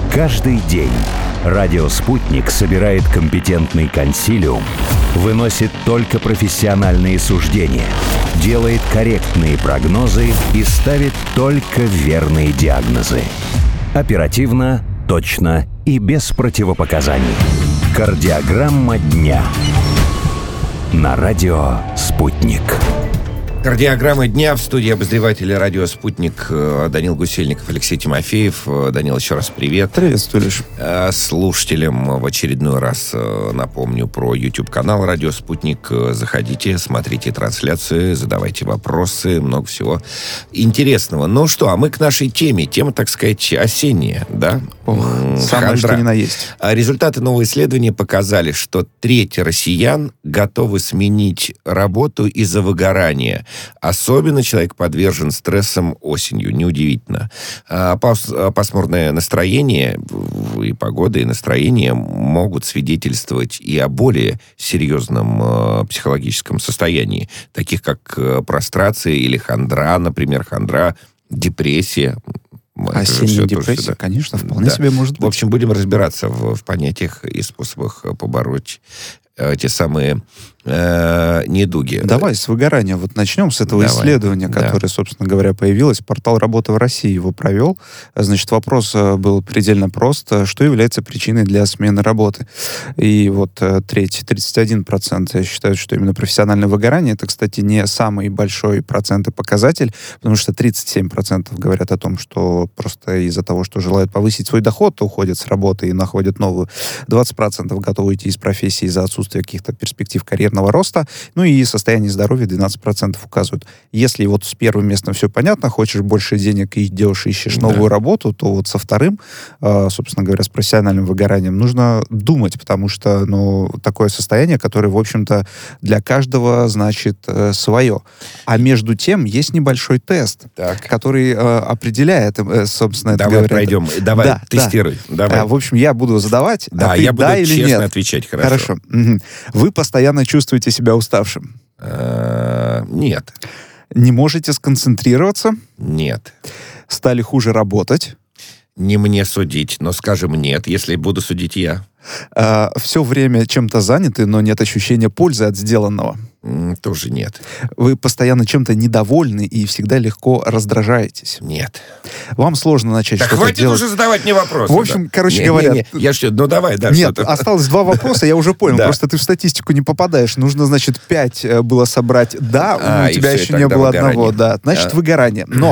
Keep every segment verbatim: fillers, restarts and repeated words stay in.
Каждый день радио «Спутник» собирает компетентный консилиум, выносит только профессиональные суждения, делает корректные прогнозы и ставит только верные диагнозы. Оперативно, точно и без противопоказаний. Кардиограмма дня. На радио «Спутник». Кардиограмма дня. В студии обозревателя радио «Спутник» Данил Гусельников, Алексей Тимофеев. Данил, еще раз привет. Приветствую, Леш. Слушателям в очередной раз напомню про YouTube-канал «Радио Спутник». Заходите, смотрите трансляции, задавайте вопросы, много всего интересного. Ну что, а мы к нашей теме. Тема, так сказать, осенняя, да? Ох, самое что ни на есть. Результаты нового исследования показали, что треть россиян готовы сменить работу из-за выгорания. Особенно человек подвержен стрессам осенью. Неудивительно. Пасмурное настроение и погода, и настроение могут свидетельствовать и о более серьезном психологическом состоянии, таких как прострация или хандра, например, хандра, депрессия. Осенняя депрессия, тоже, конечно, вполне да. себе может быть. В общем, будем разбираться в, в понятиях и способах побороть э, те самые э, недуги. Давай с выгорания. Вот начнем с этого Давай. исследования, которое, да. собственно говоря, появилось. Портал «Работа в России» его провел. Значит, вопрос был предельно прост. Что является причиной для смены работы? И вот треть, тридцать один процент считают, что именно профессиональное выгорание. Это, кстати, не самый большой процент и показатель, потому что тридцать семь процентов говорят о том, что просто из-за того, что желают повысить свой доход, то уходят с работы и находят новую. двадцать процентов готовы уйти из профессии из-за отсутствия каких-то перспектив карьерного роста. Ну и состояние здоровья двенадцать процентов указывают. Если вот с первым местом все понятно, хочешь больше денег и идешь, ищешь да. новую работу, то вот со вторым, собственно говоря, с профессиональным выгоранием нужно думать, потому что, ну, такое состояние, которое, в общем-то, для каждого значит свое. А между тем есть небольшой тест, так. который определяет, собственно, это Давай говоря, пройдем. Давай, да, тестируй. Да. Давай. В общем, я буду задавать, да, а ты я буду да или честно нет. отвечать. Хорошо. Хорошо. Угу. Вы постоянно чувствуете себя уставшим? А, нет. Не можете сконцентрироваться? Нет. Стали хуже работать? Не мне судить, но скажем нет, если буду судить я. А, все время чем-то заняты, но нет ощущения пользы от сделанного? Тоже нет. Вы постоянно чем-то недовольны и всегда легко раздражаетесь? Нет. Вам сложно начать да что-то хватит делать? уже задавать мне вопросы. В общем, да. короче не, говоря... Не, не. Я что, ну давай, да. Нет, что-то. осталось два вопроса, я уже понял. Да. Просто ты в статистику не попадаешь. Нужно, значит, пять было собрать «да», а, у тебя все, еще не было выгорание. одного «да». Значит, а. выгорание. Но...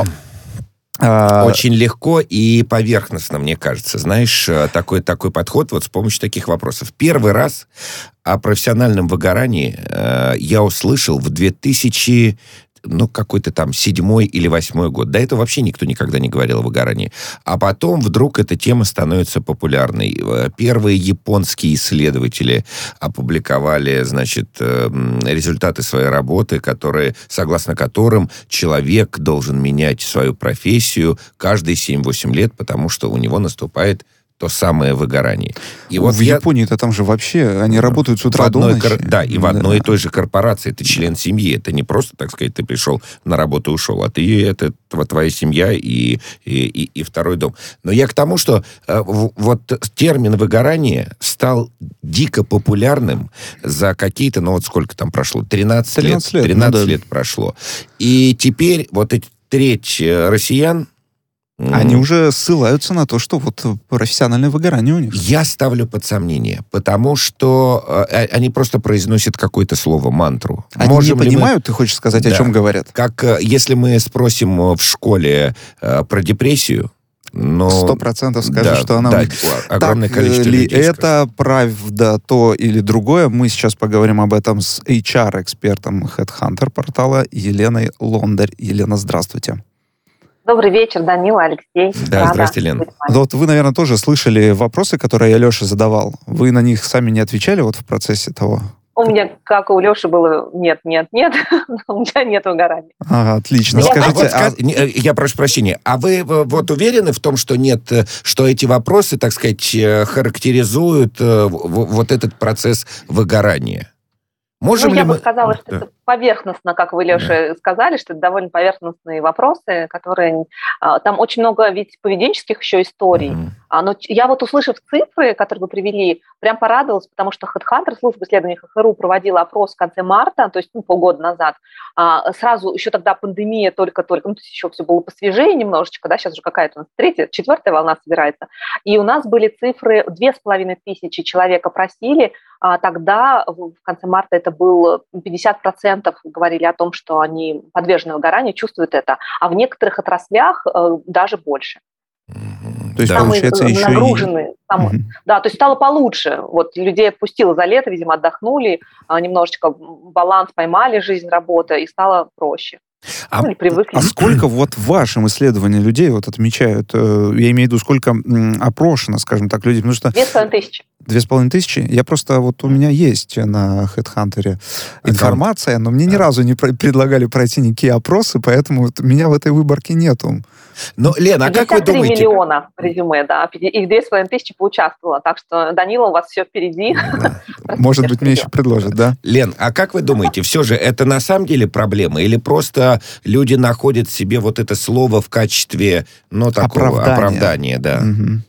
Очень легко и поверхностно, мне кажется. Знаешь, такой, такой подход вот с помощью таких вопросов. Первый раз о профессиональном выгорании э, я услышал в две тысячи ну, какой-то там седьмой или восьмой год. До этого вообще никто никогда не говорил о выгорании. А потом вдруг эта тема становится популярной. Первые японские исследователи опубликовали, значит, результаты своей работы, которые, согласно которым человек должен менять свою профессию каждые семь-восемь лет, потому что у него наступает то самое выгорание. И вот в я... Японии-то там же вообще они работают с утра до ночи. Кор... Да, и в да. одной и той же корпорации. Ты член семьи. Это не просто, так сказать, ты пришел на работу и ушел, а ты, это твоя семья и, и, и, и второй дом. Но я к тому, что э, вот термин выгорание стал дико популярным за какие-то, ну вот сколько там прошло? тринадцать, тринадцать лет. лет. тринадцать ну, да. лет прошло. И теперь вот эти треть россиян Они mm. уже ссылаются на то, что вот профессиональное выгорание у них. Я ставлю под сомнение, потому что э, они просто произносят какое-то слово, мантру. Они Можем не ли понимают, мы... ты хочешь сказать, да. о чем говорят? Как э, если мы спросим в школе э, про депрессию, но... Сто процентов скажут, да, что она... Да, огромное так, количество ли людей это скажет. правда то или другое? Мы сейчас поговорим об этом с эйч ар-экспертом HeadHunter портала Еленой Лондарь. Елена, здравствуйте. Добрый вечер, Данила, Алексей. Да, Рада здрасте, Лена. Вот вы, наверное, тоже слышали вопросы, которые я Леше задавал. Вы на них сами не отвечали вот в процессе того? У меня, как и у Леши, было нет, нет, нет. У меня нет выгорания. Ага, отлично. Я Скажите, а вот, а... Я прошу прощения, а вы вот уверены в том, что нет, что эти вопросы, так сказать, характеризуют вот этот процесс выгорания? Можем ну, ли я мы... бы сказала, что да. это поверхностно, как вы, Леша, да. сказали, что это довольно поверхностные вопросы, которые... Там очень много ведь поведенческих еще историй. Угу. Но я вот, услышав цифры, которые вы привели, прям порадовалась, потому что HeadHunter, служба исследований ХХРУ, проводила опрос в конце марта, то есть ну, полгода назад. Сразу, еще тогда пандемия только-только, ну, то есть еще все было посвежее немножечко, да, сейчас уже какая-то у нас третья, четвертая волна собирается. И у нас были цифры, две с половиной тысячи человек опросили, а тогда, в конце марта, это было пятьдесят процентов говорили о том, что они подвержены выгоранию, чувствуют это, а в некоторых отраслях э, даже больше. То есть, самые получается, еще нагруженные. И... Самые, угу. Да, то есть стало получше. Вот людей отпустило за лето, видимо, отдохнули, немножечко баланс поймали, жизнь, работа, и стало проще. А, ну, привыкли. А сколько вот в вашем исследовании людей вот отмечают, я имею в виду, сколько опрошено, скажем так, людей? Потому что... Две с половиной тысячи. Две с половиной тысячи? Я просто, вот у меня есть на HeadHunter информация, но мне ни разу не предлагали пройти никакие опросы, поэтому вот меня в этой выборке нету. Но, Лена, а как вы думаете? пятьдесят три миллиона резюме, да, и две с половиной тысячи поучаствовало. Так что, Данила, у вас все впереди. Может быть, мне еще предложат, да? Лен, а как вы думаете, все же это на самом деле проблема? Или просто люди находят себе вот это слово в качестве, ну, такого оправдания, да?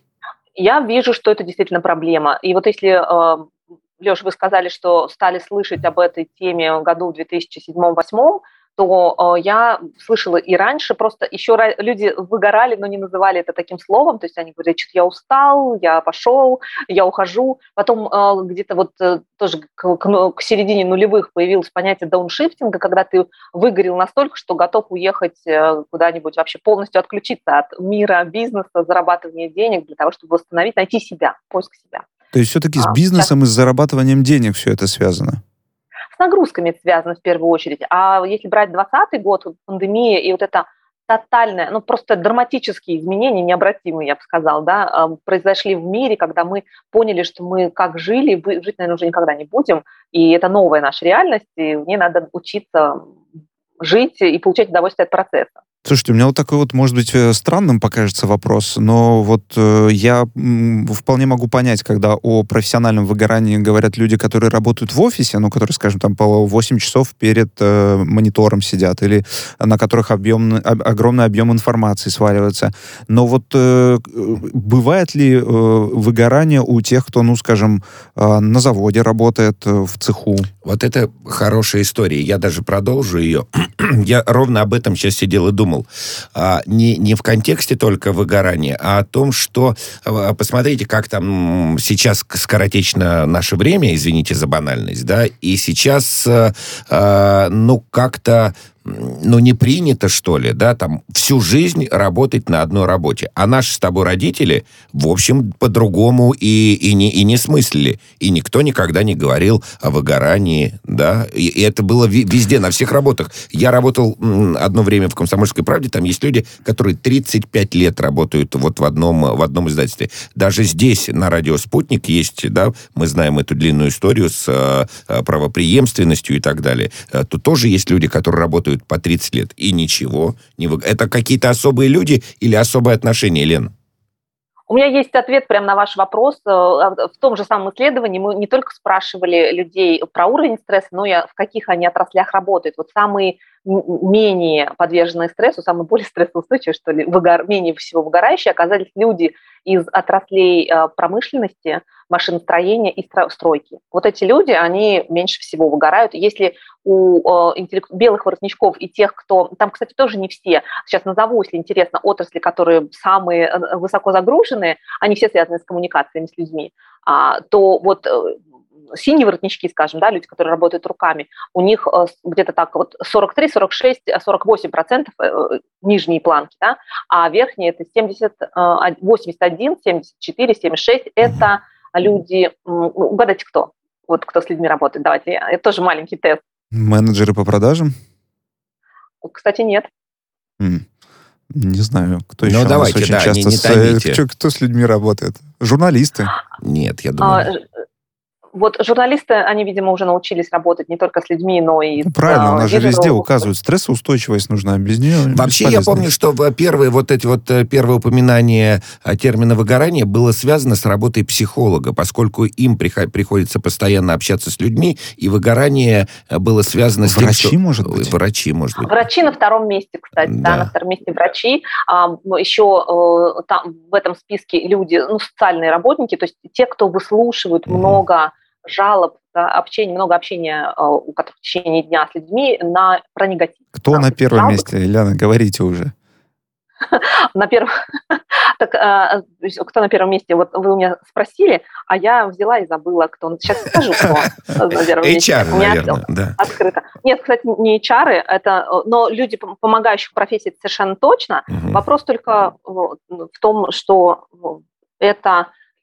Я вижу, что это действительно проблема. И вот если... Леша, вы сказали, что стали слышать об этой теме в году в две тысячи седьмом-две тысячи восьмом, то э, я слышала и раньше, просто еще ра- люди выгорали, но не называли это таким словом, то есть они говорят, что я устал, я пошел, я ухожу. Потом э, где-то вот э, тоже к, к, к середине нулевых появилось понятие дауншифтинга, когда ты выгорел настолько, что готов уехать э, куда-нибудь, вообще полностью отключиться от мира бизнеса, зарабатывания денег для того, чтобы восстановить, найти себя, поиск себя. То есть все-таки а, с бизнесом сейчас... и с зарабатыванием денег все это связано? С нагрузками это связано в первую очередь. А если брать двадцатый год, пандемия и вот это тотальное, ну просто драматические изменения, необратимые, я бы сказала, да, произошли в мире, когда мы поняли, что мы как жили, жить, наверное, уже никогда не будем, и это новая наша реальность, и в ней надо учиться жить и получать удовольствие от процесса. Слушайте, у меня вот такой вот, может быть, странным покажется вопрос, но вот э, я м, вполне могу понять, когда о профессиональном выгорании говорят люди, которые работают в офисе, ну, которые, скажем, там по восемь часов перед э, монитором сидят, или на которых объем, об, огромный объем информации сваливается. Но вот э, бывает ли э, выгорание у тех, кто, ну, скажем, э, на заводе работает, э, в цеху? Вот это хорошая история. Я даже продолжу ее. Я ровно об этом сейчас сидел и думал. А, не, не в контексте только выгорания, а о том, что... А, посмотрите, как там сейчас скоротечно наше время, извините за банальность, да, и сейчас, а, ну, как-то... ну, не принято, что ли, да, там, всю жизнь работать на одной работе. А наши с тобой родители, в общем, по-другому и, и, не, и не смыслили. И никто никогда не говорил о выгорании, да. И, и это было везде, на всех работах. Я работал м, одно время в «Комсомольской правде», там есть люди, которые тридцать пять лет работают вот в одном, в одном издательстве. Даже здесь, на радио «Спутник», есть, да, мы знаем эту длинную историю с э, правопреемственностью и так далее. Тут тоже есть люди, которые работают по тридцать лет, и ничего. Не вы... Это какие-то особые люди или особые отношения, Лен? У меня есть ответ прямо на ваш вопрос. В том же самом исследовании мы не только спрашивали людей про уровень стресса, но и в каких они отраслях работают. Вот самые менее подверженные стрессу, самые более стрессоустойчивые, что ли, выгор... менее всего выгорающие оказались люди из отраслей промышленности, машиностроения и стройки. Вот эти люди, они меньше всего выгорают. Если у э, интеллект... белых воротничков и тех, кто... Там, кстати, тоже не все. Сейчас назову, если интересно, отрасли, которые самые высоко загруженные, они все связаны с коммуникациями с людьми. А, то вот э, синие воротнички, скажем, да, люди, которые работают руками, у них э, где-то так вот сорок три, сорок шесть, сорок восемь процентов э, нижние планки, да, а верхние это семьдесят, восемьдесят один, семьдесят четыре, семьдесят шесть. Это люди... Угадайте, кто? Вот кто с людьми работает. Давайте, это тоже маленький тест. Менеджеры по продажам? Кстати, нет. Mm. Не знаю, кто ну, еще давайте, очень да, часто не, не с, кто, кто с людьми работает? Журналисты? Нет, я думаю... Вот журналисты, они, видимо, уже научились работать не только с людьми, но и ну, с... Правильно, у нас же везде указывают, стрессоустойчивость нужна, без нее Вообще, я помню, что первые вот эти вот первые упоминания термина выгорание было связано с работой психолога, поскольку им приходится постоянно общаться с людьми, и выгорание было связано с врачи, тем, что... может быть? Врачи, может быть. Врачи на втором месте, кстати, да, да на втором месте врачи. А, еще там в этом списке люди, ну, социальные работники, то есть те, кто выслушивают угу. много жалоб, да, общения, много общения у которых в течение дня с людьми на, про негатив. Кто да, на первом жалобы. месте, Ильяна, говорите уже. На первом... Так, а, кто на первом месте? Вот вы у меня спросили, а я взяла и забыла, кто. Сейчас скажу, кто на первом месте. эйч ар, наверное, да. Открыто. Нет, кстати, не эйч ар, это, но люди, помогающих профессии, это совершенно точно. Угу. Вопрос только в том, что это...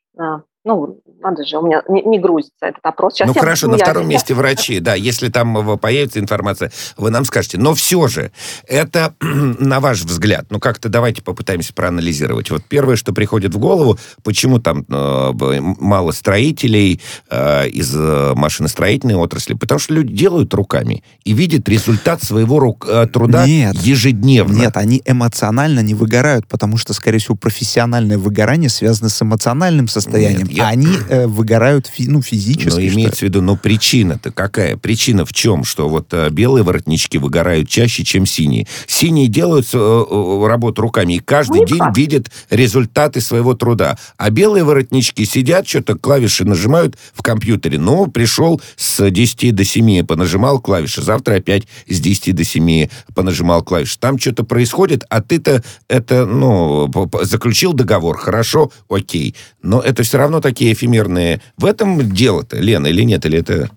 Ну, надо же, у меня не, не грузится этот опрос. Сейчас ну, я, хорошо, ну, на я, втором я... месте врачи, да, если там появится информация, вы нам скажете. Но все же, это, на ваш взгляд, ну, как-то давайте попытаемся проанализировать. Вот первое, что приходит в голову, почему там э, мало строителей э, из машиностроительной отрасли? Потому что люди делают руками и видят результат своего рук, э, труда нет, ежедневно. Нет, они эмоционально не выгорают, потому что, скорее всего, профессиональное выгорание связано с эмоциональным состоянием. Нет, Я... Они э, выгорают фи- ну, физически. Но имеется в виду, но причина-то какая? Причина в чем? Что вот э, белые воротнички выгорают чаще, чем синие. Синие делают э, э, работу руками и каждый ну, день как? видят результаты своего труда. А белые воротнички сидят, что-то клавиши нажимают в компьютере. Ну, пришел с десяти до семи, понажимал клавиши. Завтра опять с десяти до семи понажимал клавиши. Там что-то происходит, а ты-то это, ну, заключил договор. Хорошо, окей. Но это все равно такие эфемерные. В этом дело-то, Лена, или нет? Или это...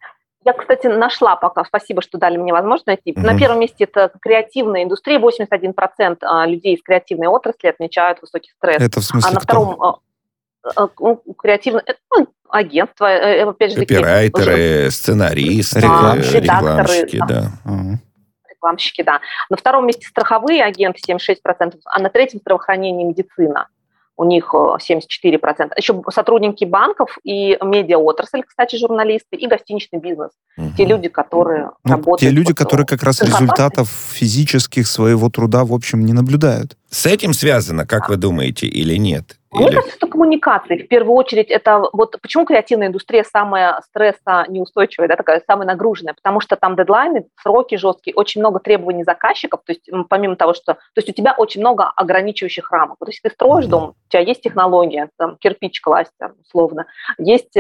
Я, кстати, нашла пока. Спасибо, что дали мне возможность найти. Угу. На первом месте это креативная индустрия. восемьдесят один процент людей из креативной отрасли отмечают высокий стресс. Это в смысле А на кто? втором креативное... Ну, агентство, опять же... Копирайтеры, уже... сценаристы, да, рекламщики, да. да. Угу. Рекламщики, да. На втором месте страховые агенты, семьдесят шесть процентов, а на третьем здравоохранение и медицина. У них семьдесят четыре процента. Еще сотрудники банков и медиаотрасль, кстати, журналисты, и гостиничный бизнес. Угу. Те люди, которые ну, работают... Те люди, которые как раз результатов физических своего труда, в общем, не наблюдают. С этим связано, как вы думаете, или нет? Мне Или... кажется, что коммуникации. В первую очередь, это вот почему креативная индустрия самая стрессонеустойчивая, да, такая самая нагруженная, потому что там дедлайны, сроки жесткие, очень много требований заказчиков, то есть помимо того, что... То есть у тебя очень много ограничивающих рамок. Вот если ты строишь дом, у тебя есть технология, там, кирпич класть, условно, есть...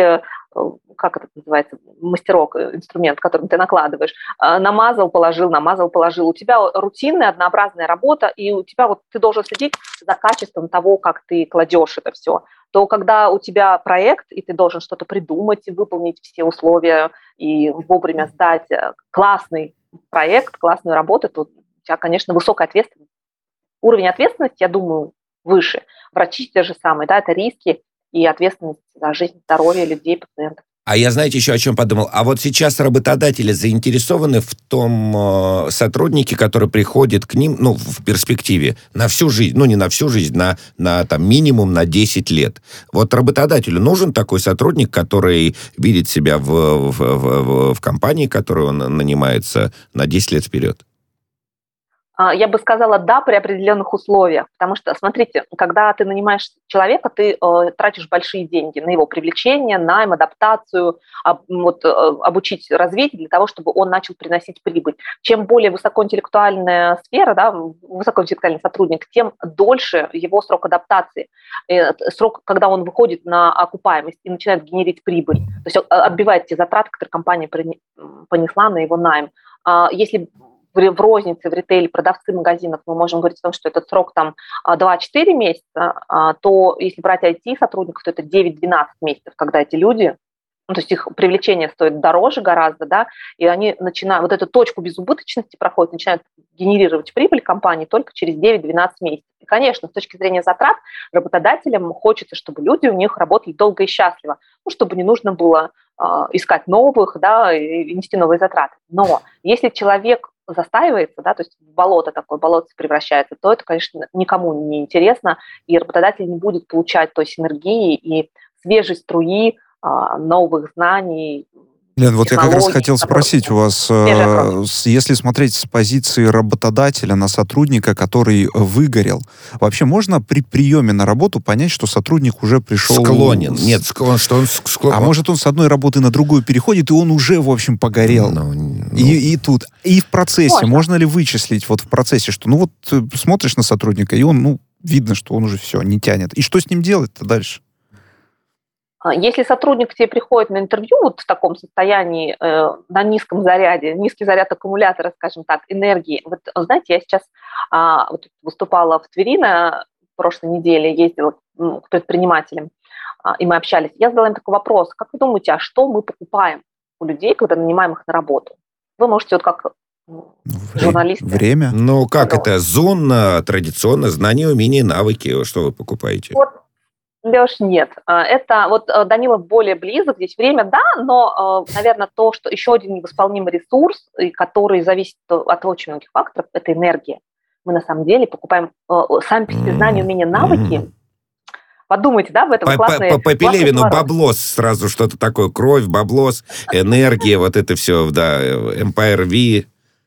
как это называется, мастерок, инструмент, которым ты накладываешь, намазал, положил, намазал, положил. У тебя рутинная, однообразная работа, и у тебя вот ты должен следить за качеством того, как ты кладешь это все. То когда у тебя проект, и ты должен что-то придумать, выполнить все условия и вовремя сдать классный проект, классную работу, то у тебя, конечно, высокая ответственность. Уровень ответственности, я думаю, выше. Врачи те же самые, да, это риски и ответственность за жизнь, здоровье людей, пациентов. А я, знаете, еще о чем подумал? А вот сейчас работодатели заинтересованы в том э, сотруднике, который приходит к ним, ну, в перспективе, на всю жизнь, ну, не на всю жизнь, на, на там, минимум на десять лет. Вот работодателю нужен такой сотрудник, который видит себя в, в, в, в компании, которую он нанимается на десять лет вперед? Я бы сказала, да, при определенных условиях, потому что, смотрите, когда ты нанимаешь человека, ты э, тратишь большие деньги на его привлечение, найм, адаптацию, об, вот, э, обучить, развить для того, чтобы он начал приносить прибыль. Чем более высокоинтеллектуальная сфера, да, высокоинтеллектуальный сотрудник, тем дольше его срок адаптации, э, срок, когда он выходит на окупаемость и начинает генерить прибыль, то есть отбивает те затраты, которые компания понесла на его найм. Э, если в рознице, в ритейле, продавцы магазинов, мы можем говорить о том, что этот срок там два-четыре месяца, то если брать ай ти-сотрудников, то это девять-двенадцать месяцев, когда эти люди, ну, то есть их привлечение стоит дороже гораздо, да, и они начинают, вот эту точку безубыточности проходят, начинают генерировать прибыль компании только через девять-двенадцать месяцев. И, конечно, с точки зрения затрат, работодателям хочется, чтобы люди у них работали долго и счастливо, ну, чтобы не нужно было э, искать новых, да, и нести новые затраты. Но если человек застаивается, да, то есть в болото такое, болото превращается, то это, конечно, никому не интересно, и работодатель не будет получать той синергии и свежей струи новых знаний. Лен, вот я как раз хотел спросить у вас, э, если смотреть с позиции работодателя на сотрудника, который выгорел, вообще можно при приеме на работу понять, что сотрудник уже пришел... Склонен. С... Нет, склон, что он склонен. А может, он с одной работы на другую переходит, и он уже, в общем, погорел. Ну, ну... И, и тут. И в процессе. Можно. можно ли вычислить вот в процессе, что, ну вот, смотришь на сотрудника, и он, ну, видно, что он уже все, не тянет. И что с ним делать-то дальше? Если сотрудник к тебе приходит на интервью вот в таком состоянии, э, на низком заряде, низкий заряд аккумулятора, скажем так, энергии. Вот, знаете, я сейчас э, вот, выступала в Твери на прошлой неделе, ездила ну, к предпринимателям, э, и мы общались. Я задала им такой вопрос: как вы думаете, а что мы покупаем у людей, когда нанимаем их на работу? Вы можете вот как журналисты... Время? Ну, как это? Зона, традиционно, знания, умения, навыки. Что вы покупаете? Вот. Леш, нет. Это вот Данилов более близок. Здесь время, да, но, наверное, то, что еще один невосполнимый ресурс, который зависит от очень многих факторов, это энергия. Мы на самом деле покупаем сами по себе знания, умения, навыки. Mm-hmm. Подумайте, да, в этом классные... По Пелевину баблос сразу что-то такое. Кровь, баблос, энергия, вот это все, да, Empire V.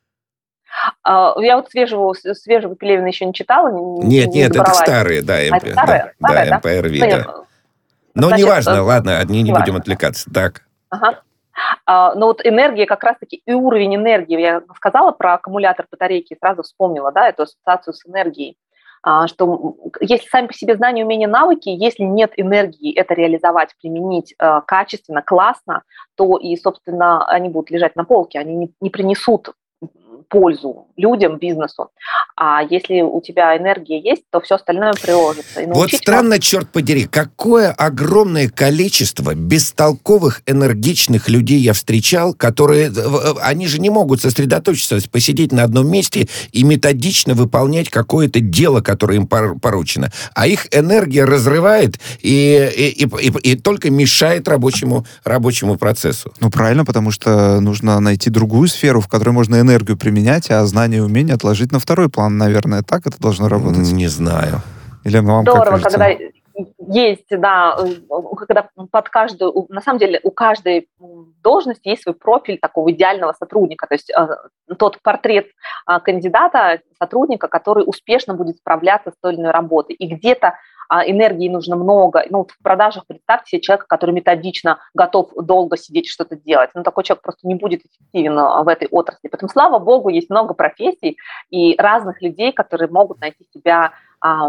Я вот свежего, свежего Пелевина еще не читала. Нет, не нет, это старые, да, а это старые? Да, старые, да, да? Empire V, да. Но Значит, неважно, ладно, одни не, не будем отвлекаться. Так. Ага. А, но вот энергия, как раз-таки и уровень энергии, я сказала про аккумулятор батарейки, сразу вспомнила, да, эту ассоциацию с энергией, а, что если сами по себе знания, умения, навыки, если нет энергии это реализовать, применить а, качественно, классно, то и, собственно, они будут лежать на полке, они не, не принесут пользу людям, бизнесу. А если у тебя энергия есть, то все остальное приложится. И вот странно, вас... черт подери, какое огромное количество бестолковых, энергичных людей я встречал, которые, они же не могут сосредоточиться, посидеть на одном месте и методично выполнять какое-то дело, которое им поручено. А их энергия разрывает и, и, и, и, и только мешает рабочему, рабочему процессу. Ну, правильно, потому что нужно найти другую сферу, в которой можно энергию применять, а знания и умения отложить на второй план, наверное. Так это должно работать? Не знаю. Или вам Здорово, когда есть, да, когда под каждую, на самом деле у каждой должности есть свой профиль такого идеального сотрудника, то есть тот портрет кандидата, сотрудника, который успешно будет справляться с той или иной работой. И где-то энергии нужно много. Ну, в продажах представьте себе человека, который методично готов долго сидеть что-то делать. Ну, такой человек просто не будет эффективен в этой отрасли. Поэтому, слава богу, есть много профессий и разных людей, которые могут найти себя а,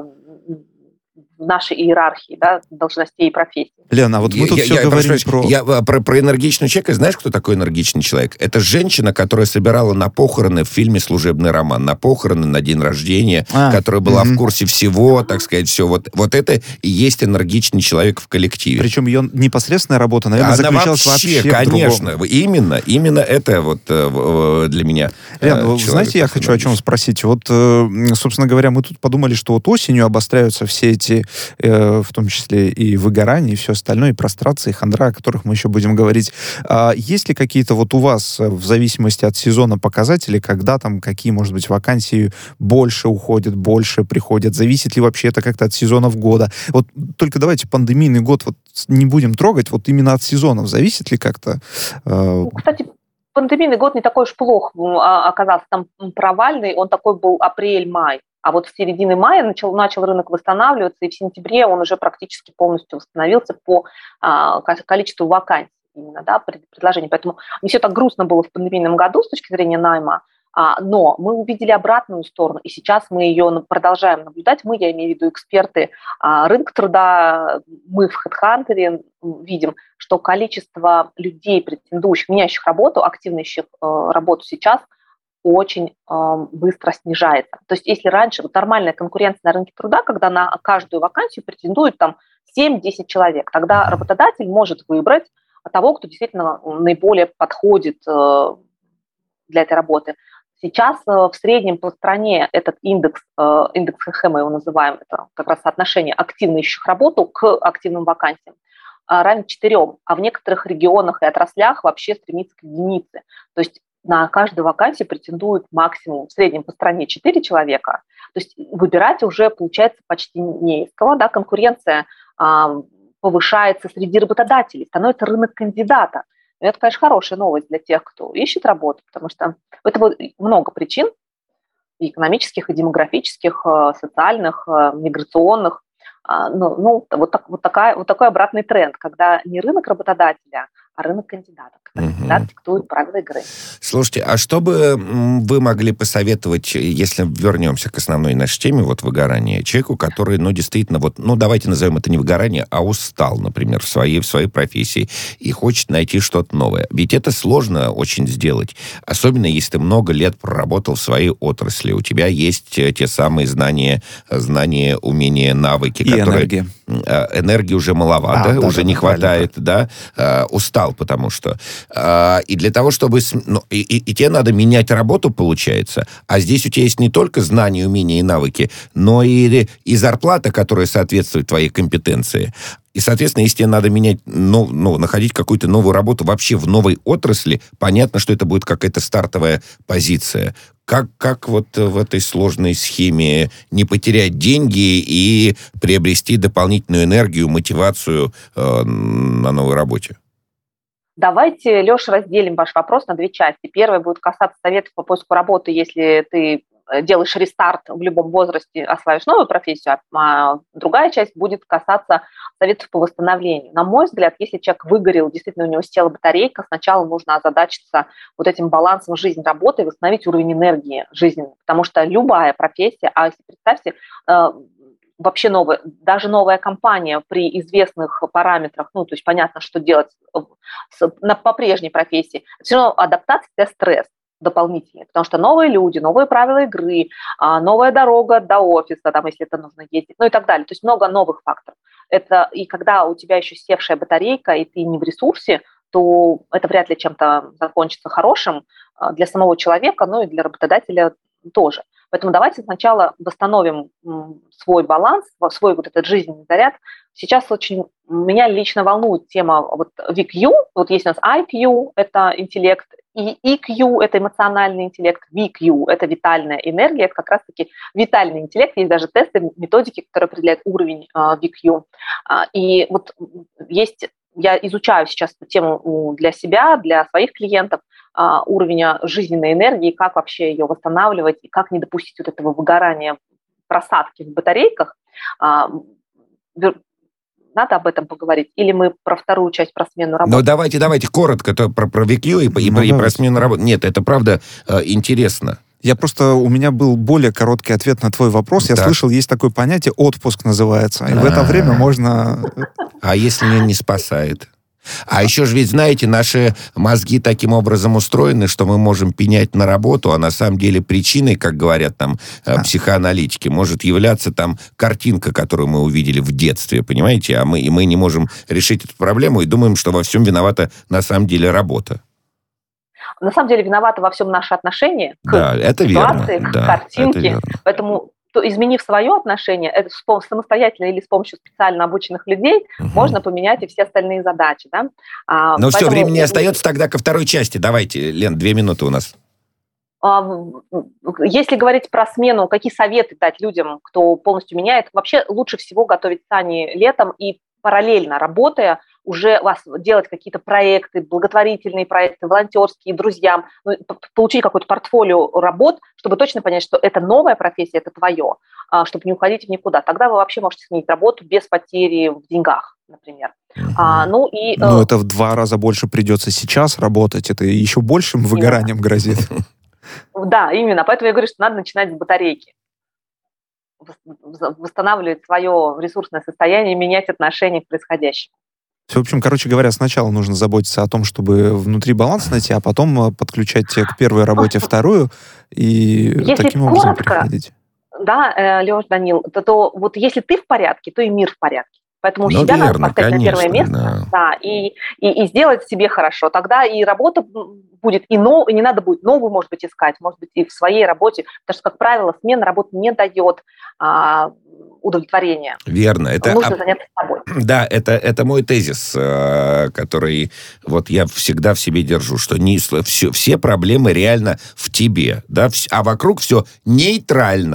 в нашей иерархии, да, должностей и профессий. Лена, вот мы тут я, все я, говорим про... Я, про... Про энергичного человека. Знаешь, кто такой энергичный человек? Это женщина, которая собирала на похороны в фильме «Служебный роман», на похороны, на день рождения, а, которая была угу. в курсе всего, так сказать, все. Вот, вот это и есть энергичный человек в коллективе. Причем ее непосредственная работа, наверное, Она заключалась вообще, вообще конечно, в именно, именно это вот э, для меня. Лена, э, знаете, я хочу о чем спросить. Вот, э, собственно говоря, мы тут подумали, что вот осенью обостряются все эти, э, в том числе и выгорание, и все остальное, и прострации, и хандра, о которых мы еще будем говорить. А есть ли какие-то вот у вас, в зависимости от сезона, показатели, когда там какие, может быть, вакансии больше уходят, больше приходят? Зависит ли вообще это как-то от сезонов года? Вот только давайте пандемийный год вот не будем трогать, вот именно от сезонов. Зависит ли как-то? Ну, кстати, пандемийный год не такой уж плох оказался, там провальный, он такой был апрель-май. А вот в середине мая начал, начал рынок восстанавливаться, и в сентябре он уже практически полностью восстановился по а, количеству вакансий, именно, да, предложений. Поэтому не все так грустно было в пандемийном году с точки зрения найма, а, но мы увидели обратную сторону, и сейчас мы ее продолжаем наблюдать. Мы, я имею в виду эксперты а, рынка труда, мы в HeadHunter видим, что количество людей, претендующих, меняющих работу, активно ищущих а, работу сейчас, очень э, быстро снижается. То есть если раньше вот нормальная конкуренция на рынке труда, когда на каждую вакансию претендует там семь-десять человек, тогда работодатель может выбрать того, кто действительно наиболее подходит э, для этой работы. Сейчас э, в среднем по стране этот индекс, э, индекс ХХ мы его называем, это как раз соотношение активно ищущих работу к активным вакансиям, э, равен четырем, а в некоторых регионах и отраслях вообще стремится к единице. То есть на каждую вакансию претендует максимум, в среднем по стране, четыре человека. То есть выбирать уже получается почти не из кого, да, конкуренция а, повышается среди работодателей, становится рынок кандидата. И это, конечно, хорошая новость для тех, кто ищет работу, потому что это вот много причин, и экономических, и демографических, социальных, миграционных. Ну, ну вот, так, вот, такая, вот такой обратный тренд, когда не рынок работодателя, а рынок кандидатов. Когда угу. кандидат диктует правила игры. Слушайте, а что бы вы могли посоветовать, если вернемся к основной нашей теме, вот выгорание, человеку, который, ну, действительно, вот, ну, давайте назовем это не выгорание, а устал, например, в своей, в своей профессии и хочет найти что-то новое. Ведь это сложно очень сделать, особенно если ты много лет проработал в своей отрасли, у тебя есть те самые знания, знания, умения, навыки, и которые... энергия. Энергии уже маловато, а, да, уже да, не да, хватает, да, да, устал, потому что. И для того, чтобы... Ну, и, и, и тебе надо менять работу, получается, а здесь у тебя есть не только знания, умения и навыки, но и, и зарплата, которая соответствует твоей компетенции. И, соответственно, если тебе надо менять, ну, ну, находить какую-то новую работу вообще в новой отрасли, понятно, что это будет какая-то стартовая позиция. Как, как вот в этой сложной схеме не потерять деньги и приобрести дополнительную энергию, мотивацию э, на новой работе? Давайте, Леша, разделим ваш вопрос на две части. Первая будет касаться советов по поиску работы, если ты делаешь рестарт в любом возрасте, осваиваешь новую профессию, а другая часть будет касаться советов по восстановлению. На мой взгляд, если человек выгорел, действительно у него села батарейка, сначала нужно озадачиться вот этим балансом жизнь-работы и восстановить уровень энергии жизненной, потому что любая профессия, а если представьте, вообще новая, даже новая компания при известных параметрах, ну, то есть понятно, что делать с, на, по прежней профессии, все равно адаптация – это стресс дополнительный, потому что новые люди, новые правила игры, новая дорога до офиса, там, если это нужно ездить, ну и так далее. То есть много новых факторов. Это, и когда у тебя еще севшая батарейка, и ты не в ресурсе, то это вряд ли чем-то закончится хорошим для самого человека, ну и для работодателя тоже. Поэтому давайте сначала восстановим свой баланс, свой вот этот жизненный заряд. Сейчас очень меня лично волнует тема вот ви кью, вот есть у нас ай кью, это интеллект, и и кью – это эмоциональный интеллект, ви кью – это витальная энергия, это как раз-таки витальный интеллект, есть даже тесты, методики, которые определяют уровень ви кью. И вот есть, я изучаю сейчас эту тему для себя, для своих клиентов, уровня жизненной энергии, как вообще ее восстанавливать, и как не допустить вот этого выгорания, просадки в батарейках. Надо об этом поговорить? Или мы про вторую часть, про смену работы? Ну, давайте, давайте, коротко то про, про ви кью и, и, ну, и про смену работы. Нет, это правда э, интересно. Я просто, у меня был более короткий ответ на твой вопрос. Я так. слышал, есть такое понятие, отпуск называется. И А-а-а. в это время можно... А если не, не спасает? А еще же ведь, знаете, наши мозги таким образом устроены, что мы можем пенять на работу, а на самом деле причиной, как говорят там а. психоаналитики, может являться там картинка, которую мы увидели в детстве, понимаете? А мы, и мы не можем решить эту проблему и думаем, что во всем виновата на самом деле работа. На самом деле виноваты во всем наши отношения к да, это ситуации, верно. к да, картинке. Поэтому... то, изменив свое отношение, это самостоятельно или с помощью специально обученных людей, угу. можно поменять и все остальные задачи. Да? А, Но поэтому... все, времени не остается тогда ко второй части. Давайте, Лен, две минуты у нас. Если говорить про смену, какие советы дать людям, кто полностью меняет, вообще лучше всего готовить сани летом и параллельно работая, уже вас делать какие-то проекты, благотворительные проекты, волонтерские, друзьям, ну, получить какое-то портфолио работ, чтобы точно понять, что это новая профессия, это твое, чтобы не уходить в никуда. Тогда вы вообще можете сменить работу без потери в деньгах, например. Uh-huh. А, ну, и, Но э... это в два раза больше придется сейчас работать, это еще большим выгоранием грозит. Да, именно. Поэтому я говорю, что надо начинать с батарейки. Восстанавливать свое ресурсное состояние, менять отношение к происходящему. В общем, короче говоря, сначала нужно заботиться о том, чтобы внутри баланс найти, а потом подключать к первой работе вторую и если таким коротко, образом переходить. Да, Леш, Данил, то, то вот если ты в порядке, то и мир в порядке. Поэтому ну, себя верно, надо поставить конечно, на первое место, да. Да, и, и, и сделать себе хорошо. Тогда и работа будет, и, нов, и не надо будет новую, может быть, искать, может быть, и в своей работе, потому что, как правило, смена работы не дает а, удовлетворения. Верно. Это, нужно а, заняться собой. Да, это, это мой тезис, который вот я всегда в себе держу, что не, все, все проблемы реально в тебе, да, а вокруг все нейтрально.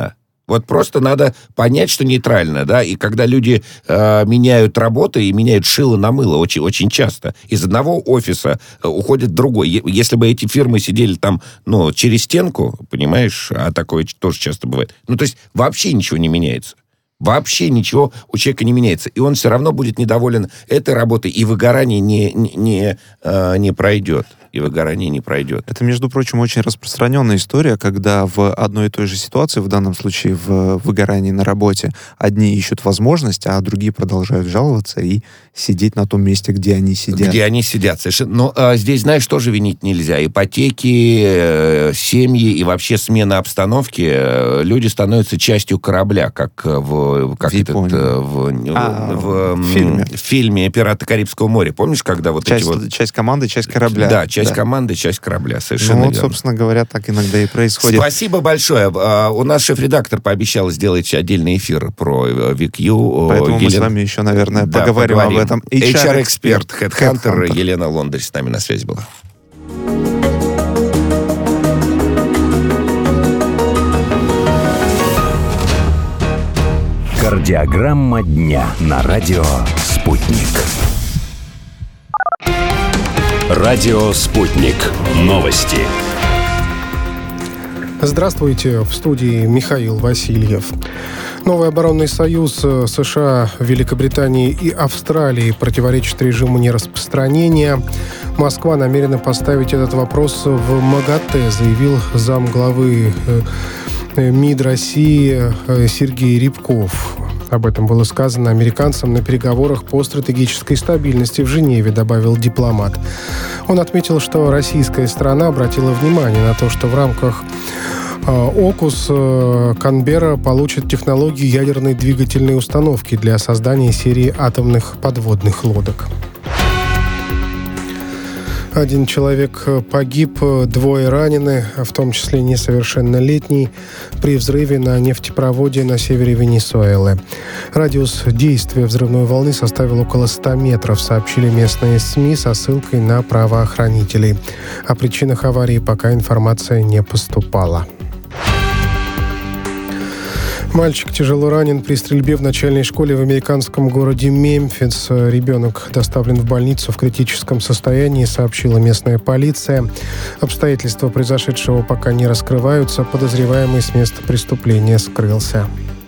Вот просто надо понять, что нейтрально, да, и когда люди э, меняют работы и меняют шило на мыло очень, очень часто, из одного офиса э, уходит в другой. Если бы эти фирмы сидели там, ну, через стенку, понимаешь, а такое тоже часто бывает, ну, то есть вообще ничего не меняется. Вообще ничего у человека не меняется. И он все равно будет недоволен этой работой, и выгорание не, не, не, э, не пройдет. И выгорание не пройдет. Это, между прочим, очень распространенная история, когда в одной и той же ситуации, в данном случае в выгорании на работе, одни ищут возможность, а другие продолжают жаловаться и сидеть на том месте, где они сидят. Где они сидят, совершенно. Но а, здесь, знаешь, тоже винить нельзя. Ипотеки, э, семьи и вообще смена обстановки. Э, люди становятся частью корабля, как в, как в, этот, э, в, а, в, в, в фильме. в фильме «Пираты Карибского моря». Помнишь, когда вот часть, эти вот... Часть команды, часть корабля. Да, часть да. команды, часть корабля. Совершенно ну, вот, верно. собственно говоря, так иногда и происходит. Спасибо большое. У нас шеф-редактор пообещал сделать отдельный эфир про ви кью. Поэтому Елена... мы с вами еще, наверное, да, поговорим, поговорим об этом. эйч ар-эксперт, хедхантер Елена Лондарь с нами на связи была. Кардиограмма дня на радио «Спутник». Радио «Спутник». Новости. Здравствуйте, в студии Михаил Васильев. Новый оборонный союз США, Великобритании и Австралии противоречит режиму нераспространения. Москва намерена поставить этот вопрос в МАГАТЭ, заявил замглавы МИД России Сергей Рябков. Об этом было сказано американцам на переговорах по стратегической стабильности в Женеве, добавил дипломат. Он отметил, что российская сторона обратила внимание на то, что в рамках ОКУС Канберра получит технологию ядерной двигательной установки для создания серии атомных подводных лодок. Один человек погиб, двое ранены, в том числе несовершеннолетний, при взрыве на нефтепроводе на севере Венесуэлы. Радиус действия взрывной волны составил около ста метров, сообщили местные СМИ со ссылкой на правоохранителей. О причинах аварии пока информация не поступала. Мальчик тяжело ранен при стрельбе в начальной школе в американском городе Мемфис. Ребенок доставлен в больницу в критическом состоянии, сообщила местная полиция. Обстоятельства произошедшего пока не раскрываются. Подозреваемый с места преступления скрылся.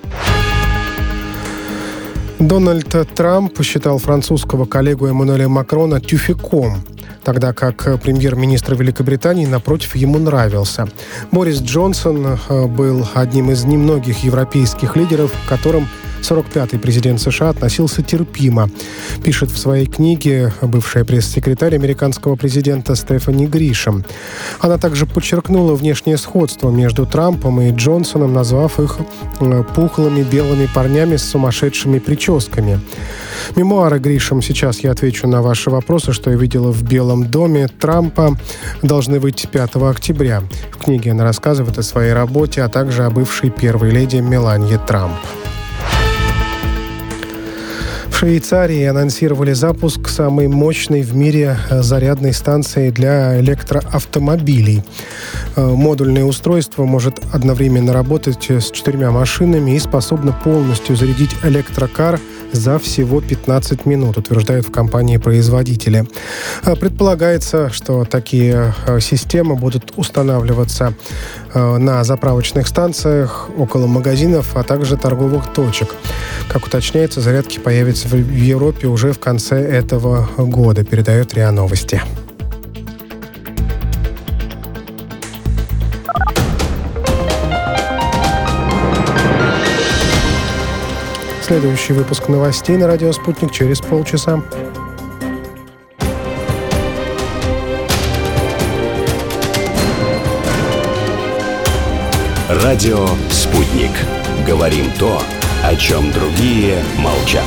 Дональд Трамп посчитал французского коллегу Эммануэля Макрона тюфяком, тогда как премьер-министр Великобритании, напротив, ему нравился. Борис Джонсон был одним из немногих европейских лидеров, к которым сорок пятый президент США относился терпимо, пишет в своей книге бывшая пресс-секретарь американского президента Стефани Гришам. Она также подчеркнула внешнее сходство между Трампом и Джонсоном, назвав их пухлыми белыми парнями с сумасшедшими прическами. Мемуары Гришам «Сейчас я отвечу на ваши вопросы, что я видела в Белом доме Трампа» должны выйти пятого октября. В книге она рассказывает о своей работе, а также о бывшей первой леди Меланье Трамп. В Швейцарии анонсировали запуск самой мощной в мире зарядной станции для электроавтомобилей. Модульное устройство может одновременно работать с четырьмя машинами и способно полностью зарядить электрокар за всего пятнадцать минут, утверждают в компании-производители. Предполагается, что такие системы будут устанавливаться на заправочных станциях, около магазинов, а также торговых точек. Как уточняется, зарядки появятся в Европе уже в конце этого года, передает РИА Новости. Следующий выпуск новостей на радио «Спутник» через полчаса. Радио «Спутник». Говорим то, о чем другие молчат.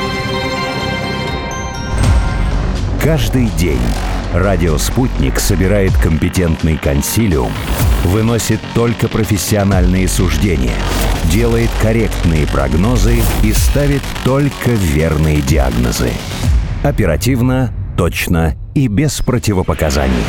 Каждый день радио «Спутник» собирает компетентный консилиум, выносит только профессиональные суждения, делает корректные прогнозы и ставит только верные диагнозы. Оперативно, точно и без противопоказаний.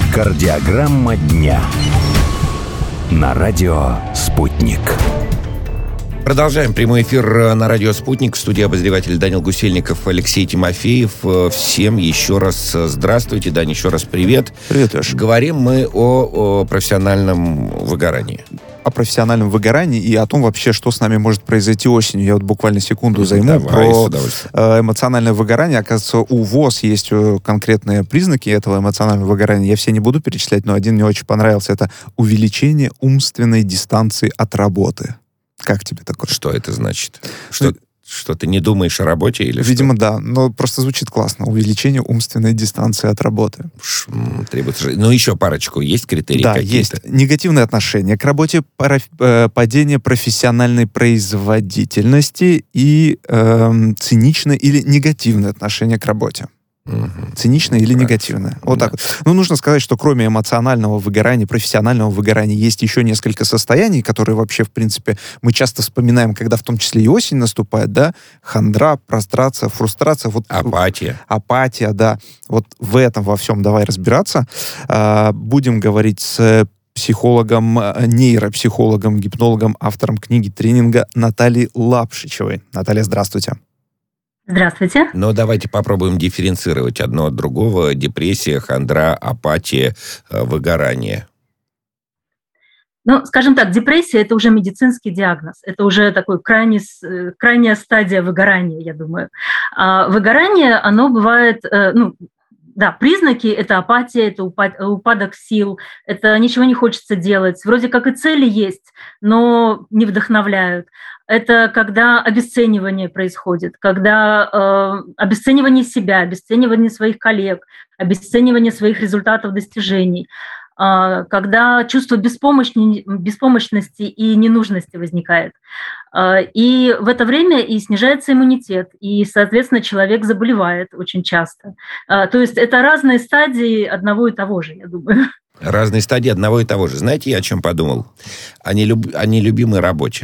Кардиограмма дня на радио «Спутник». Продолжаем прямой эфир на радио «Спутник». В студии обозреватель Данил Гусельников, Алексей Тимофеев. Всем еще раз здравствуйте. Дань, еще раз привет. Привет, Леша. Говорим мы о, о профессиональном выгорании. О профессиональном выгорании и о том вообще, что с нами может произойти осенью. Я вот буквально секунду займу. Давай, про эмоциональное выгорание. Оказывается, у ВОЗ есть конкретные признаки этого эмоционального выгорания. Я все не буду перечислять, но один мне очень понравился. Это увеличение умственной дистанции от работы. Как тебе такое? Что это значит? Что, ну, что ты не думаешь о работе или видимо, что? да. Но просто звучит классно. Увеличение умственной дистанции от работы. Ш, требуется... Ну, еще парочку. Есть критерии да, какие-то? есть. Негативное отношение к работе, падение профессиональной производительности и э, циничное или негативное отношение к работе. Угу. Циничное или Хорошо. негативное. Вот да. так вот. Ну, нужно сказать, что кроме эмоционального выгорания, профессионального выгорания, есть еще несколько состояний, которые вообще, в принципе, мы часто вспоминаем, когда в том числе и осень наступает, да? Хандра, прострация, фрустрация. Вот, апатия. Апатия, да. Вот в этом во всем давай разбираться. А, будем говорить с психологом, нейропсихологом, гипнологом, автором книги тренинга Натальей Лапшичевой. Наталья, здравствуйте. Здравствуйте. Но давайте попробуем дифференцировать одно от другого. Депрессия, хандра, апатия, выгорание. Ну, скажем так, депрессия – это уже медицинский диагноз. Это уже такой крайний, крайняя стадия выгорания, я думаю. А выгорание, оно бывает... Ну, да, признаки – это апатия, это упадок сил, это ничего не хочется делать. Вроде как и цели есть, но не вдохновляют. Это когда обесценивание происходит, когда э, обесценивание себя, обесценивание своих коллег, обесценивание своих результатов, достижений, э, когда чувство беспомощности, беспомощности и ненужности возникает. Э, и в это время и снижается иммунитет, и, соответственно, человек заболевает очень часто. Э, то есть это разные стадии одного и того же, я думаю. Разные стадии одного и того же. Знаете, я о чем подумал? О, нелюб... о нелюбимой работе.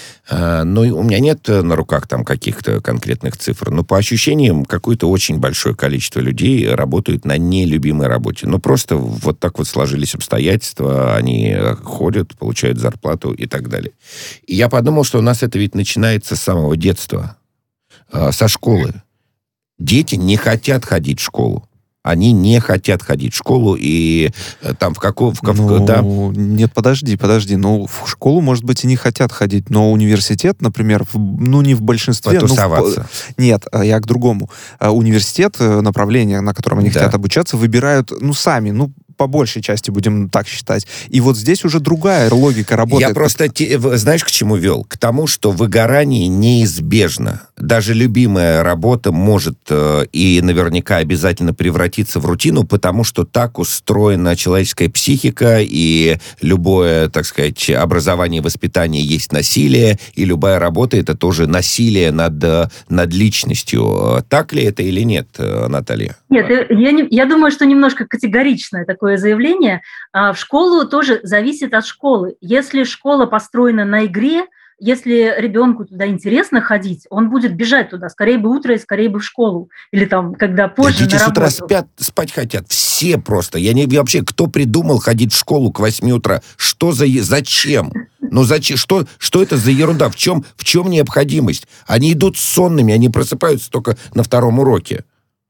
Но у меня нет на руках там каких-то конкретных цифр. Но по ощущениям, какое-то очень большое количество людей работают на нелюбимой работе. Ну, просто вот так вот сложились обстоятельства. Они ходят, получают зарплату и так далее. И я подумал, что у нас это ведь начинается с самого детства. Со школы. Дети не хотят ходить в школу. Они не хотят ходить в школу, и там в каком... В, ну, да? Нет, подожди, подожди. Ну, в школу, может быть, и не хотят ходить, но университет, например, в, ну, не в большинстве... Потусоваться. Ну, в, нет, я к другому. Университет, направление, на котором они да. хотят обучаться, выбирают, ну, сами, ну, по большей части будем так считать. И вот здесь уже другая логика работает. Я просто, те, знаешь, к чему вел? К тому, что выгорание неизбежно. Даже любимая работа может э, и наверняка обязательно превратиться в рутину, потому что так устроена человеческая психика, и любое, так сказать, образование и воспитание есть насилие, и любая работа — это тоже насилие над, над личностью. Так ли это или нет, Наталья? Нет, я, не, я думаю, что немножко категоричное такое заявление. В школу тоже зависит от школы. Если школа построена на игре, если ребенку туда интересно ходить, он будет бежать туда, скорее бы утро и скорее бы в школу. Или там, когда позже да, дети на работу. Дети с утра спят, спать хотят. Все просто. Я не вообще, кто придумал ходить в школу к восьми утра? Что за... Зачем? Ну, зачем? Что, что это за ерунда? В чем, в чем необходимость? Они идут сонными, они просыпаются только на втором уроке.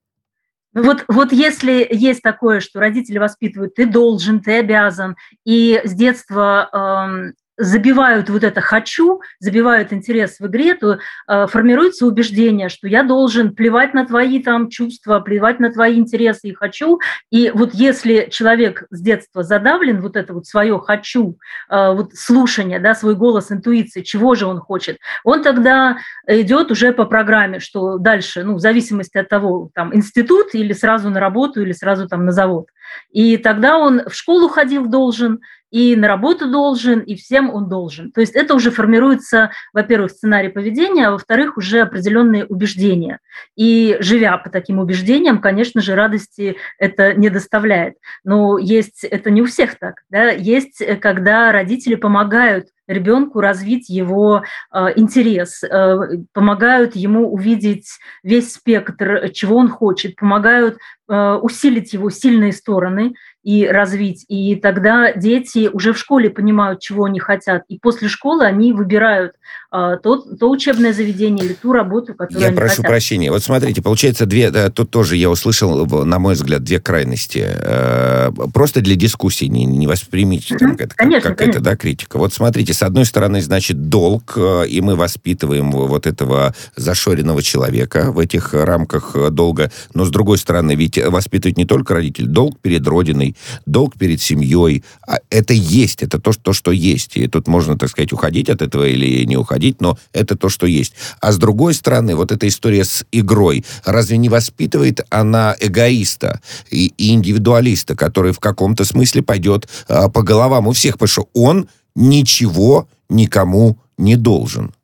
Вот, вот если есть такое, что родители воспитывают, ты должен, ты обязан, и с детства эм, забивают вот это «хочу», забивают интерес в игре, то э, формируется убеждение, что я должен плевать на твои там чувства, плевать на твои интересы и «хочу». И вот если человек с детства задавлен, вот это вот свое «хочу», э, вот слушание, да, свой голос интуиции, чего же он хочет, он тогда идет уже по программе, что дальше, ну, в зависимости от того, там, институт или сразу на работу, или сразу там на завод. И тогда он в школу ходил должен, и на работу должен, и всем он должен. То есть это уже формируется, во-первых, сценарий поведения, а во-вторых, уже определенные убеждения. И живя по таким убеждениям, конечно же, радости это не доставляет. Но есть, это не у всех так, да? Есть, когда родители помогают ребенку развить его э, интерес, э, помогают ему увидеть весь спектр, чего он хочет, помогают э, усилить его сильные стороны и развить. И тогда дети уже в школе понимают, чего они хотят. И после школы они выбирают э, то, то учебное заведение или ту работу, которую я они прошу хотят. прощения. Вот смотрите, получается, две, да, тут тоже я услышал, на мой взгляд, две крайности. Э, просто для дискуссии, не, не воспримите там, Mm-hmm. это, конечно, как, какая-то конечно. да, критика. Вот смотрите, с одной стороны, значит, долг, и мы воспитываем вот этого зашоренного человека в этих рамках долга, но с другой стороны, ведь воспитывать не только родитель, долг перед Родиной, долг перед семьей. Это есть, это то, то, что есть. И тут можно, так сказать, уходить от этого или не уходить, но это то, что есть. А с другой стороны, вот эта история с игрой, разве не воспитывает она эгоиста и, и индивидуалиста, который в каком-то смысле пойдет а, по головам у всех, потому что он ничего никому не должен?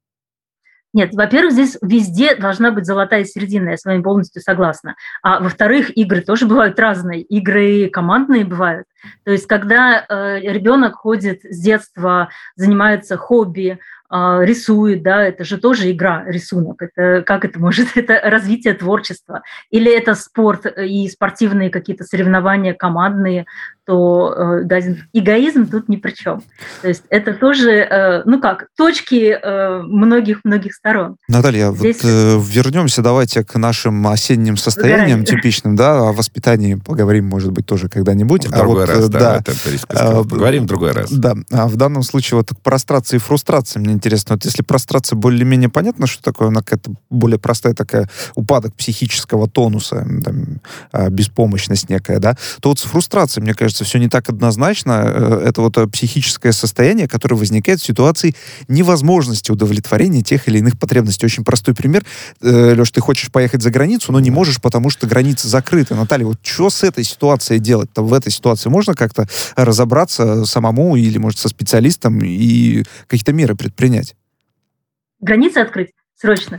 Нет, во-первых, здесь везде должна быть золотая середина, я с вами полностью согласна. А во-вторых, игры тоже бывают разные. Игры командные бывают. То есть, когда э, ребенок ходит с детства, занимается хобби, э, рисует, да, это же тоже игра, рисунок. Это, как это может? Это развитие творчества. Или это спорт и спортивные какие-то соревнования командные, то э, эгоизм, эгоизм тут ни при чем. То есть это тоже, э, ну как, точки многих-многих э, сторон. Наталья, Здесь... вот э, вернемся давайте к нашим осенним состояниям Выгорание. Типичным, да, о воспитании поговорим, может быть, тоже когда-нибудь. В другой а вот, раз, да. да, это а, поговорим в другой раз. Да, а в данном случае вот к прострации и фрустрации мне интересно. Вот если прострация более-менее понятно, что такое, она какая-то более простая такая упадок психического тонуса, там, беспомощность некая, да, то вот с фрустрацией, мне кажется, все не так однозначно. Это вот психическое состояние, которое возникает в ситуации невозможности удовлетворения тех или иных потребностей. Очень простой пример. Леш, ты хочешь поехать за границу, но не можешь, потому что границы закрыты. Наталья, вот что с этой ситуацией делать-то? В этой ситуации можно как-то разобраться самому или, может, со специалистом и какие-то меры предпринять? Границы открыть срочно.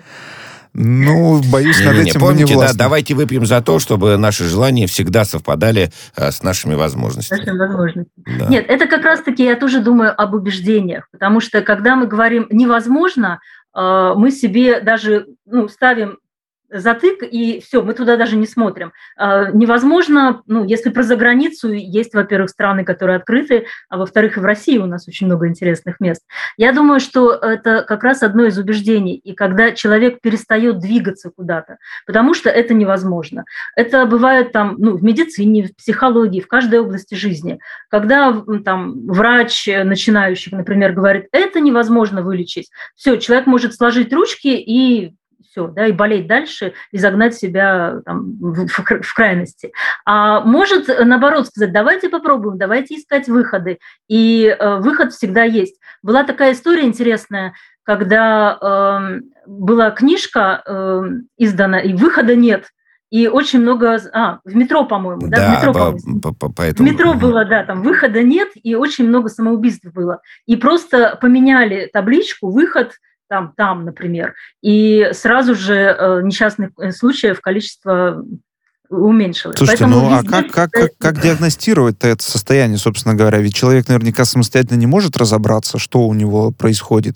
Ну, боюсь, над не, этим помните, мы не властны. Да, давайте выпьем за то, чтобы наши желания всегда совпадали а, с нашими возможностями. С нашими возможностями. Да. Нет, это как раз-таки я тоже думаю об убеждениях, потому что когда мы говорим «невозможно», мы себе даже ну, ставим затык, и все, мы туда даже не смотрим. Невозможно, ну, если про заграницу, есть, во-первых, страны, которые открыты, а во-вторых, и в России у нас очень много интересных мест. Я думаю, что это как раз одно из убеждений, и когда человек перестает двигаться куда-то, потому что это невозможно. Это бывает там, ну, в медицине, в психологии, в каждой области жизни. Когда там врач начинающий, например, говорит, это невозможно вылечить, все, человек может сложить ручки и все, да, и болеть дальше, и загнать себя там, в, в крайности. А может, наоборот, сказать, давайте попробуем, давайте искать выходы. И э, выход всегда есть. Была такая история интересная, когда э, была книжка э, издана, и выхода нет. И очень много... А, в метро, по-моему, да? Да, в метро, по, по, по, поэтому... В метро было, да, там выхода нет, и очень много самоубийств было. И просто поменяли табличку «выход», Там, там, например, и сразу же э, несчастных случаев количество уменьшилось. Слушайте, Поэтому ну везде... а как, как, как, как диагностировать-то это состояние, собственно говоря? Ведь человек наверняка самостоятельно не может разобраться, что у него происходит.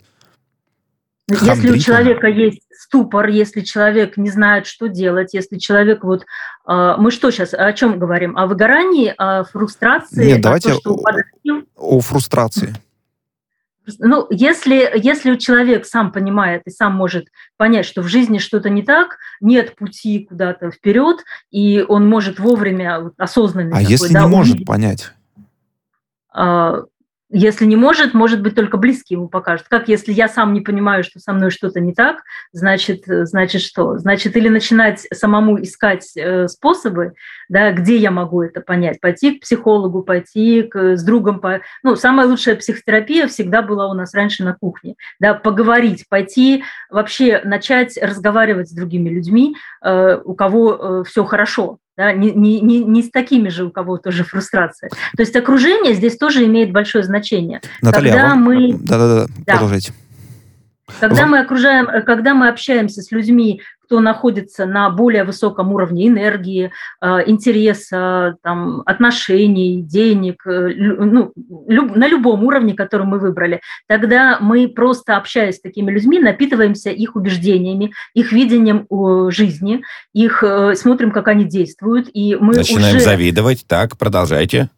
Если Хандрит у человека есть ступор, если человек не знает, что делать, если человек вот... Э, мы что сейчас, о чем говорим? О выгорании, о фрустрации? Нет, о давайте том, что упадок сил? О фрустрации. Ну, если, если человек сам понимает и сам может понять, что в жизни что-то не так, нет пути куда-то вперед, и он может вовремя осознанно... А такой, если да, не может увидеть, понять? А, если не может, может быть, только близкий ему покажет. Как если я сам не понимаю, что со мной что-то не так, значит, значит что? Значит, или начинать самому искать э, способы, да, где я могу это понять. Пойти к психологу, пойти к, с другом. По... Ну, самая лучшая психотерапия всегда была у нас раньше на кухне. Да, поговорить, пойти вообще начать разговаривать с другими людьми, э, у кого э, все хорошо. Да, не, не, не, не с такими же, у кого тоже фрустрация. То есть окружение здесь тоже имеет большое значение. Наталья, когда вам... мы... Да-да-да, Да. продолжайте. Когда Вам... мы окружаем, когда мы общаемся с людьми, кто находится на более высоком уровне энергии, интереса, там, отношений, денег, ну, на любом уровне, который мы выбрали, тогда мы просто, общаясь с такими людьми, напитываемся их убеждениями, их видением жизни, их смотрим, как они действуют, и мы начинаем уже... завидовать. Так, продолжайте.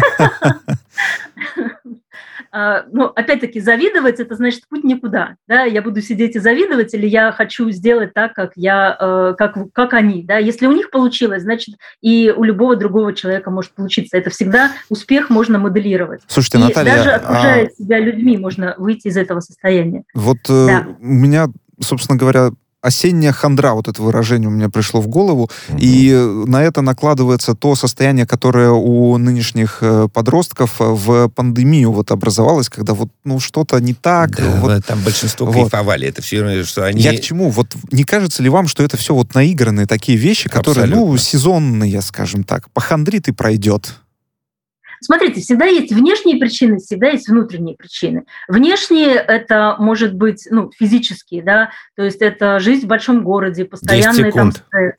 Но, опять-таки, завидовать – это значит путь никуда. Да? Я буду сидеть и завидовать, или я хочу сделать так, как, я, как, как они. Да? Если у них получилось, значит, и у любого другого человека может получиться. Это всегда успех можно моделировать. Слушайте, и Наталья, даже окружая а... себя людьми, можно выйти из этого состояния. Вот да. э, у меня, собственно говоря, осенняя хандра, вот это выражение у меня пришло в голову, mm-hmm. и на это накладывается то состояние, которое у нынешних подростков в пандемию вот образовалось, когда вот, ну, что-то не так. Да, вот, там большинство вот. кайфовали. Это все, что они... Я к чему? Вот не кажется ли вам, что это все вот наигранные такие вещи, которые, абсолютно, ну, сезонные, скажем так, похандрит и пройдет? Смотрите, всегда есть внешние причины, всегда есть внутренние причины. Внешние – это, может быть, ну, физические, да, то есть это жизнь в большом городе, постоянный там стресс.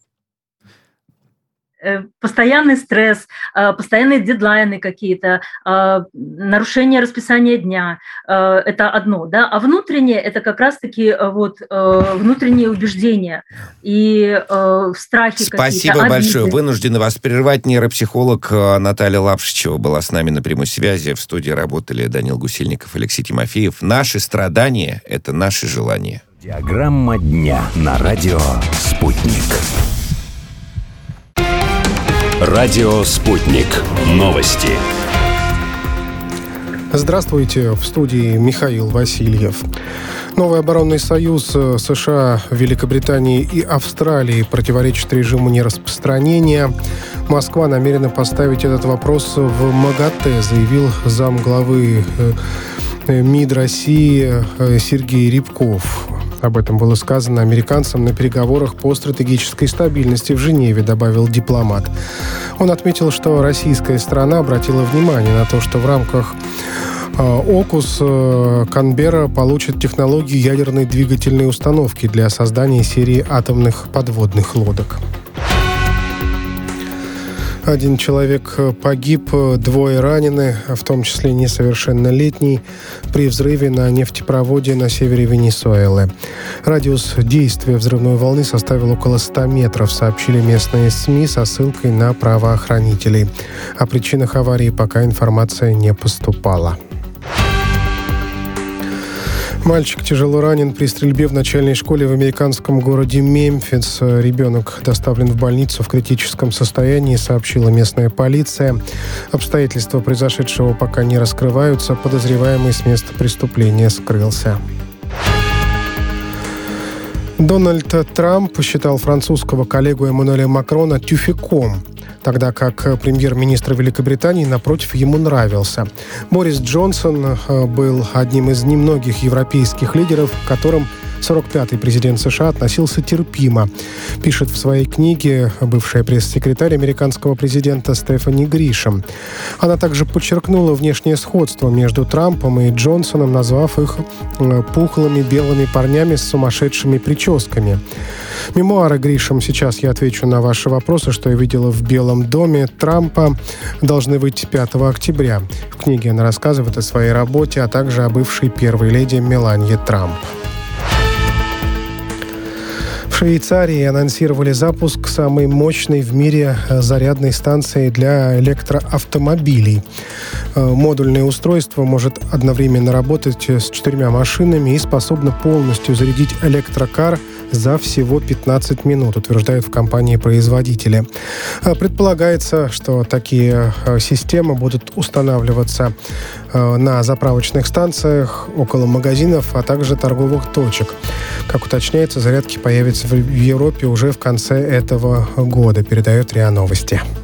Постоянный стресс, постоянные дедлайны какие-то, нарушение расписания дня – это одно, да, а внутреннее – это как раз-таки вот внутренние убеждения и страхи. Спасибо большое. Обиды. Вынуждены вас прервать. Нейропсихолог Наталья Лапшичева была с нами на прямой связи. В студии работали Данил Гусельников, Алексей Тимофеев. Наши страдания – это наши желания. Диаграмма дня на радио «Спутник». Радио «Спутник». Новости. Здравствуйте. В студии Михаил Васильев. Новый оборонный союз США, Великобритании и Австралии противоречит режиму нераспространения. Москва намерена поставить этот вопрос в МАГАТЭ, заявил замглавы МИД России Сергей Рябков. Об этом было сказано американцам на переговорах по стратегической стабильности в Женеве, добавил дипломат. Он отметил, что российская сторона обратила внимание на то, что в рамках ОКУС Канберра получит технологию ядерной двигательной установки для создания серии атомных подводных лодок. Один человек погиб, двое ранены, в том числе несовершеннолетний, при взрыве на нефтепроводе на севере Венесуэлы. Радиус действия взрывной волны составил около ста метров, сообщили местные СМИ со ссылкой на правоохранителей. О причинах аварии пока информация не поступала. Мальчик тяжело ранен при стрельбе в начальной школе в американском городе Мемфис. Ребенок доставлен в больницу в критическом состоянии, сообщила местная полиция. Обстоятельства произошедшего пока не раскрываются. Подозреваемый с места преступления скрылся. Дональд Трамп посчитал французского коллегу Эммануэля Макрона тюфяком, тогда как премьер-министр Великобритании, напротив, ему нравился. Борис Джонсон был одним из немногих европейских лидеров, к которым сорок пятый президент США относился терпимо, пишет в своей книге бывшая пресс-секретарь американского президента Стефани Гришам. Она также подчеркнула внешнее сходство между Трампом и Джонсоном, назвав их пухлыми белыми парнями с сумасшедшими прическами. Мемуары Гришам «Сейчас я отвечу на ваши вопросы, что я видела в Белом доме Трампа» должны выйти пятого октября. В книге она рассказывает о своей работе, а также о бывшей первой леди Меланье Трамп. В Швейцарии анонсировали запуск самой мощной в мире зарядной станции для электроавтомобилей. Модульное устройство может одновременно работать с четырьмя машинами и способно полностью зарядить электрокар за всего пятнадцать минут, утверждают в компании-производители. Предполагается, что такие системы будут устанавливаться на заправочных станциях, около магазинов, а также торговых точек. Как уточняется, зарядки появятся в Европе уже в конце этого года, передает РИА Новости.